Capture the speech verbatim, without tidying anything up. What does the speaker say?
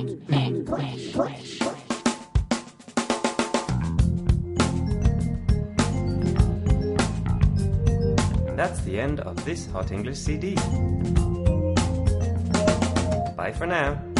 And that's the end of this Hot English C D. Bye for now.